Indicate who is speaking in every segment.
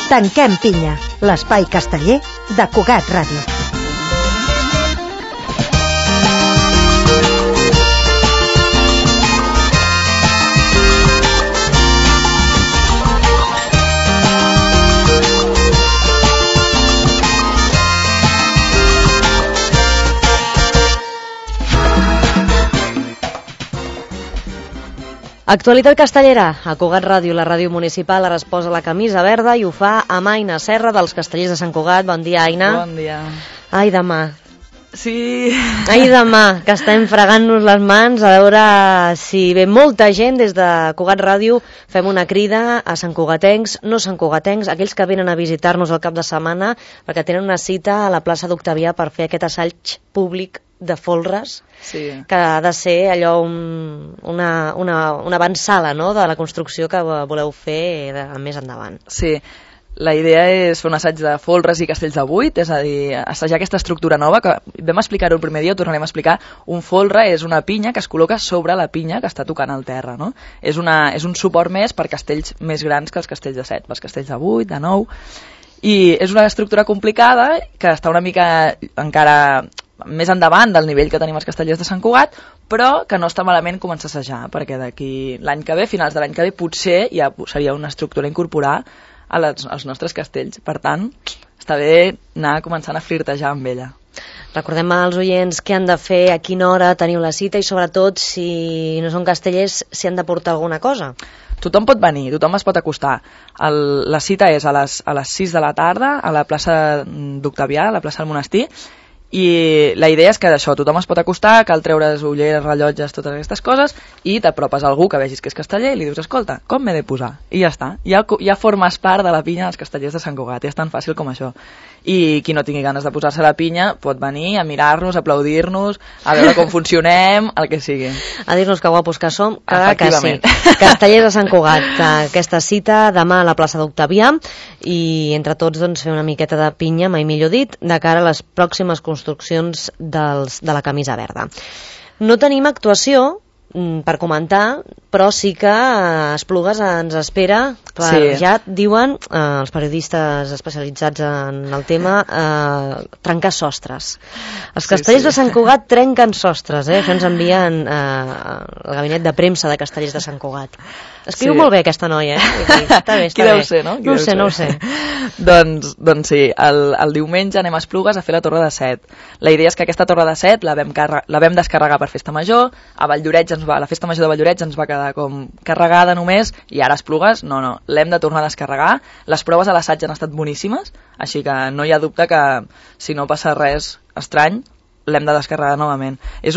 Speaker 1: Tanquem pinya, l'espai casteller de Cugat Ràdio.
Speaker 2: Actualitat castellera. A Cugat Ràdio, la ràdio municipal, ara es posa la camisa verda i ho fa amb Aina Serra dels Castellers de Sant Cugat. Bon dia, Aina.
Speaker 3: Bon dia.
Speaker 2: Ai, demà.
Speaker 3: Sí.
Speaker 2: Ai, demà, que estem fregant-nos les mans a veure si ve molta gent des de Cugat Ràdio. Fem una crida a santcugatencs, no santcugatencs, aquells que venen a visitar-nos el cap de setmana perquè tenen una cita a la plaça d'Octavià per fer aquest assaig públic de folres,
Speaker 3: Sí.
Speaker 2: que ha de ser allò una avançada, no?, de la construcció que voleu fer més endavant.
Speaker 3: Sí. La idea és fer un assaig de folres i castells de buit, és a dir, assajar aquesta estructura nova, que vam explicar-ho el primer dia, ho tornarem a explicar. Un folre és una pinya que es col·loca sobre la pinya que està tocant al terra, no? És un suport més per castells més grans que els castells de 7, els castells de 8, de 9, i és una estructura complicada que està una mica encara més endavant del nivell que tenim els castellers de Sant Cugat, però que no està malament començar a assajar, perquè d'aquí l'any que ve, finals de l'any que ve, potser ja seria una estructura a incorporar als nostres castells. Per tant, està bé anar començant a flirtejar amb ella.
Speaker 2: Recordem als oients què han de fer, a quina hora teniu la cita i sobretot, si no són castellers, si han de portar alguna cosa.
Speaker 3: Tothom pot venir, tothom es pot acostar. La cita és a les 6 de la tarda a la plaça d'Octavià, a la plaça del Monestir, i la idea és que d'això tothom es pot acostar, cal treure's ulleres, rellotges, totes aquestes coses, i t'apropes a algú que vegis que és casteller i li dius, escolta, com m'he de posar? I ja està, ja formes part de la pinya dels castellers de Sant Cugat, és tan fàcil com això. I qui no tingui ganes de posar-se la pinya pot venir a mirar-nos, a aplaudir-nos, a veure com funcionem, el que sigui.
Speaker 2: A dir-nos que guapos que som, que sí. Castellers de Sant Cugat, aquesta cita demà a la plaça d'Octavià, i entre tots doncs, fer una miqueta de pinya, mai millor dit, de cara a les pròximes construccions de la camisa verda. No tenim actuació per comentar, però sí que Esplugues ens espera per, sí. Ja diuen els periodistes especialitzats en el tema, trencar sostres. Els castellers de Sant Cugat trenquen sostres, això ens envien al gabinet de premsa de castellers de Sant Cugat. Escriu molt bé aquesta noia, està bé, està
Speaker 3: Qui
Speaker 2: bé.
Speaker 3: deu ser, no?
Speaker 2: No ho sé.
Speaker 3: Doncs sí, el diumenge anem a Esplugues a fer la Torre de Set. La idea és que aquesta Torre de Set la vam descarregar per Festa Major, a Valldoreix la Festa Major de Valldoreix ens va quedar com carregada només, i ara Esplugues, no, l'hem de tornar a descarregar. Les proves a l'assaig han estat boníssimes, així que no hi ha dubte que si no passa res estrany, l'hem de descarregar novament. És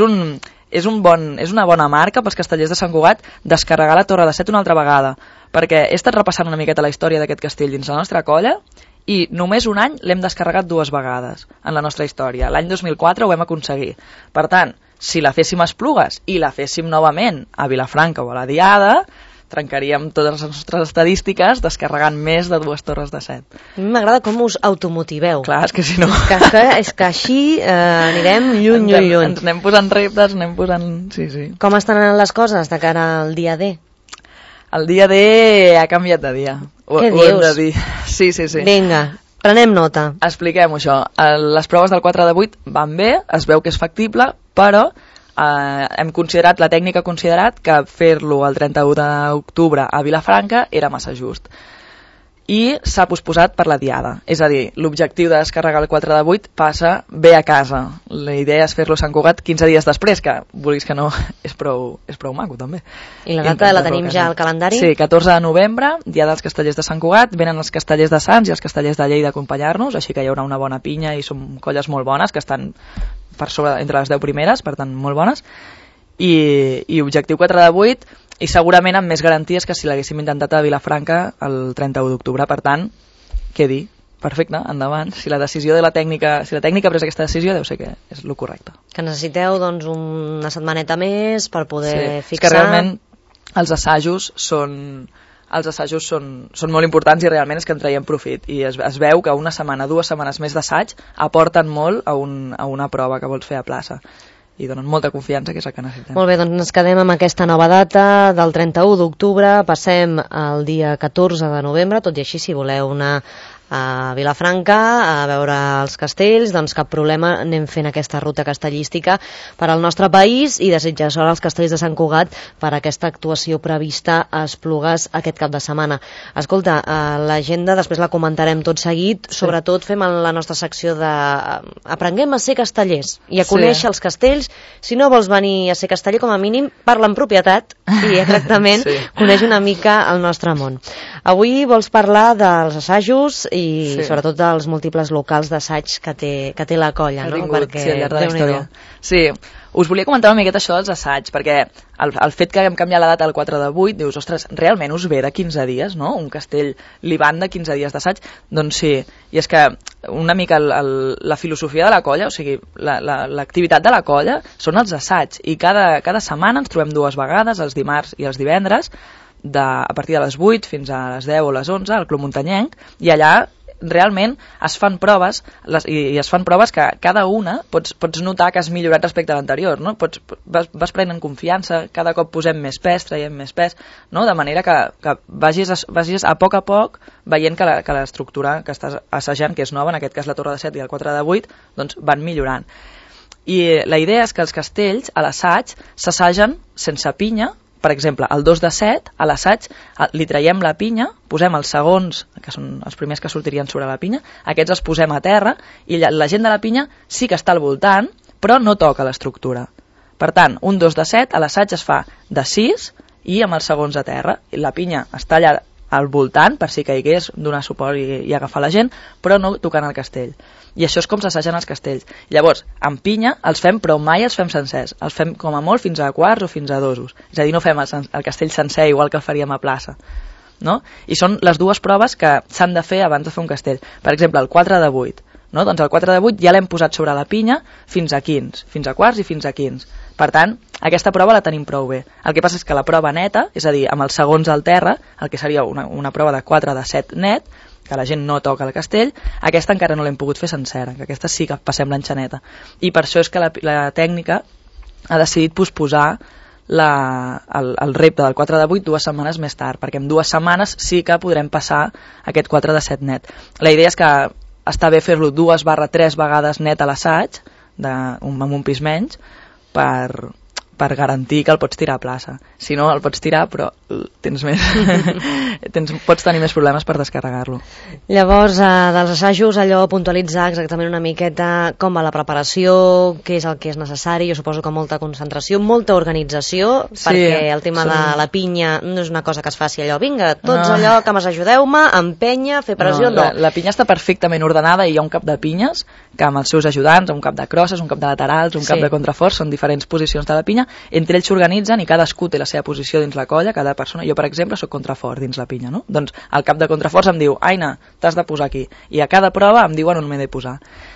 Speaker 3: una bona marca pels castellers de Sant Cugat descarregar la Torre de Set una altra vegada, perquè he estat repassant una miqueta la història d'aquest castell dins la nostra colla i només un any l'hem descarregat 2 vegades en la nostra història. L'any 2004 ho vam aconseguir. Per tant, si la féssim a Esplugues i la féssim novament a Vilafranca o a la Diada, trencaríem totes les nostres estadístiques descarregant més de 2 torres de 7.
Speaker 2: A mi m'agrada com us automotiveu.
Speaker 3: Clar, és que si no...
Speaker 2: És que així anirem lluny.
Speaker 3: Ens anem posant reptes, anem posant... Sí.
Speaker 2: Com estan les coses de cara al dia D?
Speaker 3: El dia D ha canviat de dia.
Speaker 2: Què dius?
Speaker 3: Ho hem de dir. Sí.
Speaker 2: Vinga, prenem nota.
Speaker 3: Expliquem això. Les proves del 4 de 8 van bé, es veu que és factible, però la tècnica ha considerat que fer-lo el 31 d'octubre a Vilafranca era massa just. I s'ha posposat per la Diada. És a dir, l'objectiu de descarregar el 4 de 8 passa bé a casa. La idea és fer-lo a Sant Cugat 15 dies després, que vulguis que no, és prou maco també.
Speaker 2: I la data la tenim ja al calendari?
Speaker 3: Sí, 14 de novembre, dia dels castellers de Sant Cugat, venen els castellers de Sants i els castellers de Lleida a acompanyar-nos, així que hi haurà una bona pinya i són colles molt bones, que estan per sobre entre les 10 primeres, per tant molt bones, i objectiu 4 de 8, i segurament amb més garanties que si l'haguéssim intentat a Vilafranca el 31 d'octubre. Per tant, què dir? Perfecte, endavant. Si la tècnica ha pres aquesta decisió, deu ser que és el correcte.
Speaker 2: Que necessiteu doncs una setmaneta més per poder fixar...
Speaker 3: És que realment els assajos són molt importants i realment és que en traiem profit. I es veu que una setmana, 2 setmanes més d'assaig aporten molt a una prova que vols fer a plaça. i donen molta confiança, que és el que necessitem.
Speaker 2: Molt bé, doncs ens quedem amb aquesta nova data del 31 d'octubre, passem al dia 14 de novembre, tot i així si voleu anar a Vilafranca a veure els castells, doncs cap problema, anem fent aquesta ruta castellística per al nostre país i desitjar sort als castells de Sant Cugat per aquesta actuació prevista a Esplugues aquest cap de setmana. Escolta, l'agenda després la comentarem tot seguit, sobretot fem en la nostra secció de aprenguem a ser castellers i a conèixer els castells. Si no vols venir a ser casteller, com a mínim parla en propietat i exactament coneix una mica el nostre món. Avui vols parlar dels assajos i sobretot dels múltiples locals d'assaig que té la colla, no?
Speaker 3: Perquè al llarg de la història. Sí, us volia comentar una miqueta això dels assaigs, perquè el fet que hem canviat la data al 4 de 8, dius, ostres, realment us ve de 15 dies, no? Un castell li van de 15 dies d'assaig? Doncs sí, i és que una mica la filosofia de la colla, o sigui, l'activitat de la colla són els assaigs, i cada setmana ens trobem 2 vegades, els dimarts i els divendres, a partir de les 8 fins a les 10 o les 11 al Club Muntanyenc, i allà realment es fan proves i es fan proves que cada una pots notar que has millorat respecte a l'anterior, no? Vas prenent confiança, cada cop posem més pes, traiem més pes, no? De manera que vagis a poc veient que l'estructura que estàs assajant, que és nova, en aquest cas la Torre de 7 i el 4 de 8, doncs van millorant. I la idea és que els castells a l'assaig s'assagen sense pinya. Per exemple, el 2 de 7, a l'assaig, li traiem la pinya, posem els segons, que són els primers que sortirien sobre la pinya, aquests els posem a terra, i la gent de la pinya sí que està al voltant, però no toca l'estructura. Per tant, un 2 de 7, a l'assaig es fa de 6 i amb els segons a terra. I la pinya està allà al voltant, per si caigués, donar suport i agafar la gent, però no tocant el castell. I això és com s'assagen els castells. Llavors, amb pinya els fem, però mai els fem sencers. Els fem com a molt fins a quarts o fins a dosos. És a dir, no fem el castell sencer igual que el faríem a plaça. No? I són les 2 proves que s'han de fer abans de fer un castell. Per exemple, el 4 de 8. No? Doncs el 4 de 8 ja l'hem posat sobre la pinya fins a 15, fins a quarts i fins a 15. Per tant, aquesta prova la tenim prou bé. El que passa és que la prova neta, és a dir, amb els segons al terra, el que seria una prova de 4 de 7 net, que la gent no toca el castell, aquesta encara no l'hem pogut fer sencera, que aquesta sí que passem l'enxaneta. I per això és que la tècnica ha decidit posposar el repte del 4 de 8 2 setmanes més tard, perquè en 2 setmanes sí que podrem passar aquest 4 de 7 net. La idea és que està bé fer-lo 2/3 vegades net a l'assaig, amb un pis menys, per garantir que el pots tirar a plaça. Si no, el pots tirar, però pots tenir més problemes per descarregar-lo.
Speaker 2: Llavors, dels assajos, allò puntualitzar exactament una miqueta com va la preparació, què és el que és necessari, jo suposo que molta concentració, molta organització, perquè el tema de la pinya no és una cosa que es faci allò, vinga, tots allò que m'ajudeu-me, empenya, fer pressió, no.
Speaker 3: La pinya està perfectament ordenada i hi ha un cap de pinyes que amb els seus ajudants, un cap de crosses, un cap de laterals, un cap de contraforts, són diferents posicions de la pinya, entre ells s'organitzen i cadascú té la seva posició dins la colla, cada persona. Jo, per exemple, soc contrafort dins la pinya, no? Doncs el cap de contraforts em diu, Aina, t'has de posar aquí. I a cada prova em diuen on m'he de posar.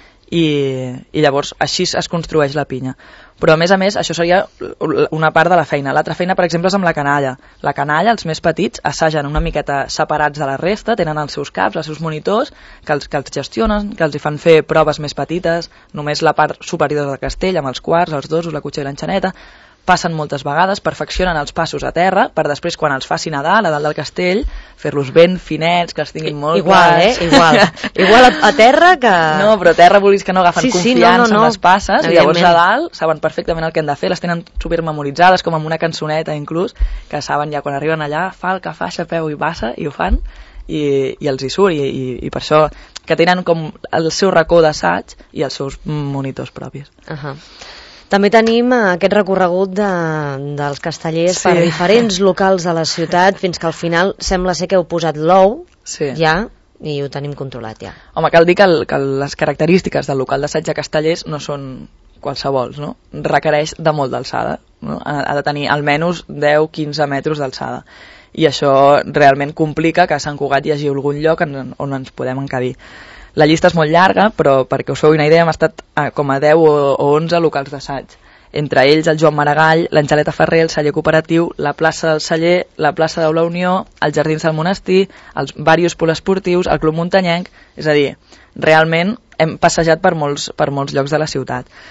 Speaker 3: I llavors així es construeix la pinya. Però a més, això seria una part de la feina. L'altra feina, per exemple, és amb la canalla. La canalla, els més petits, assagen una miqueta separats de la resta, tenen els seus caps, els seus monitors, que els gestionen, que els hi fan fer proves més petites, només la part superior del castell, amb els quarts, els dosos, la cotxa i l'enxaneta. Passen moltes vegades, perfeccionen els passos a terra, per després, quan els facin a dalt del castell, fer-los ben finets, que els tinguin molt clars.
Speaker 2: Igual a terra que...
Speaker 3: No, però a terra vulguis que no agafen confiança en les passes, i llavors a dalt saben perfectament el que han de fer, les tenen supermemoritzades, com amb una cançoneta inclús, que saben ja quan arriben allà, falca, faixa, peu i bassa, i ho fan, i els hi surt, i per això que tenen com el seu racó d'assaig i els seus monitors propis.
Speaker 2: També tenim aquest recorregut dels castellers per diferents locals de la ciutat, fins que al final sembla ser que heu posat l'ou ja i ho tenim controlat ja.
Speaker 3: Home, cal dir que les característiques del local d'assaig de castellers no són qualsevols, no? Requereix de molt d'alçada, no? Ha de tenir almenys 10-15 metres d'alçada. I això realment complica que a Sant Cugat hi hagi algun lloc on ens podem encabir. La llista és molt llarga, però perquè us feu una idea hem estat com a 10 o 11 locals d'assaig. Entre ells el Joan Maragall, l'Angeleta Ferrer, el celler cooperatiu, la plaça del celler, la plaça de la Unió, els jardins del monestir, els diversos poliesportius, el Club Muntanyenc, és a dir, realment hem passejat per molts llocs de la ciutat.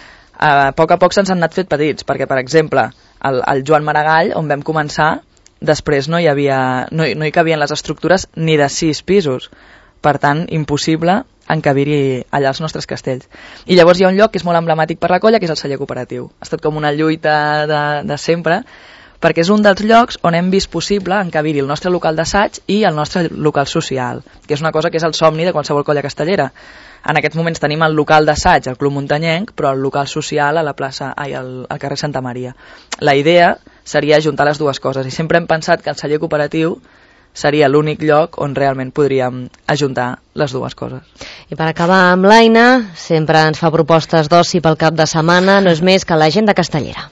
Speaker 3: A poc se'ns han anat fet petits, perquè, per exemple, el Joan Maragall, on vam començar, després no hi cabien les estructures ni de 6 pisos. Per tant, impossible encabir-hi allà els nostres castells. I llavors hi ha un lloc que és molt emblemàtic per la colla, que és el celler cooperatiu. Ha estat com una lluita de sempre, perquè és un dels llocs on hem vist possible encabir-hi el nostre local d'assaig i el nostre local social, que és una cosa que és el somni de qualsevol colla castellera. En aquests moments tenim el local d'assaig al Club Muntanyenc, però el local social a la plaça, al carrer Santa Maria. La idea seria ajuntar les dues coses, i sempre hem pensat que el celler cooperatiu seria l'únic lloc on realment podríem ajuntar les dues coses.
Speaker 2: I per acabar amb l'Aina, sempre ens fa propostes d'oci pel cap de setmana, no és més que l'agenda castellera.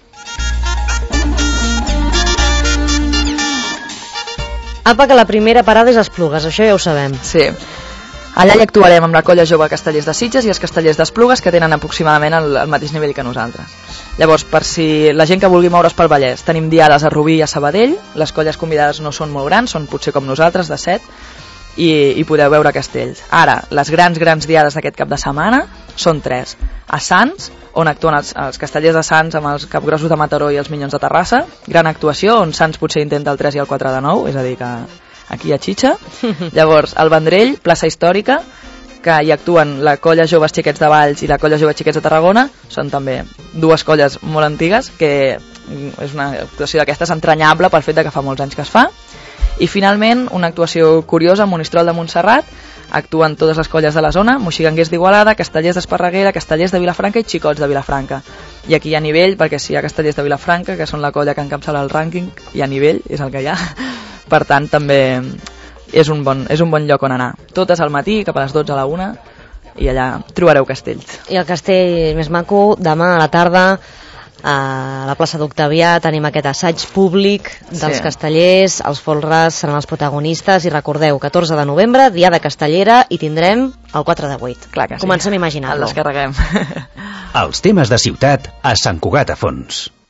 Speaker 2: Apa, que la primera parada és Esplugues, això ja ho sabem.
Speaker 3: Sí. Allà hi actuarem amb la colla jove Castellers de Sitges i els Castellers d'Esplugues, que tenen aproximadament el mateix nivell que nosaltres. Llavors, per si la gent que vulgui moure's pel Vallès, tenim diades a Rubí i a Sabadell, les colles convidades no són molt grans, són potser com nosaltres, de 7, i podeu veure castells. Ara, les grans diades d'aquest cap de setmana són 3. A Sants, on actuen els castellers de Sants amb els capgrossos de Mataró i els Minyons de Terrassa, gran actuació, on Sants potser intenta el 3 i el 4 de 9, és a dir, que aquí hi ha xitxa. Llavors, al Vendrell, plaça històrica, que hi actuen la colla Joves Xiquets de Valls i la colla Joves Xiquets de Tarragona, són també dues colles molt antigues, que és una actuació d'aquestes entranyable pel fet que fa molts anys que es fa. I finalment, una actuació curiosa, Monistrol de Montserrat, actuen totes les colles de la zona, Moixiganguers d'Igualada, Castellers d'Esparreguera, Castellers de Vilafranca i Xicots de Vilafranca. I aquí hi ha nivell, perquè si hi ha Castellers de Vilafranca, que són la colla que encapçala el rànquing, hi ha nivell, és el que hi ha. Per tant, també és un bon lloc on anar. Totes al matí, cap a les 12 a la 1, i allà trobareu castells.
Speaker 2: I el castell més maco, demà a la tarda, a la plaça d'Octavià tenim aquest assaig públic dels castellers, els folres seran els protagonistes, i recordeu, 14 de novembre, diada castellera, i tindrem el 4 de 8.
Speaker 3: Clar que sí.
Speaker 2: Comencem a imaginar-lo.
Speaker 3: El descarreguem.
Speaker 4: Els temes de ciutat a Sant Cugat a Fons.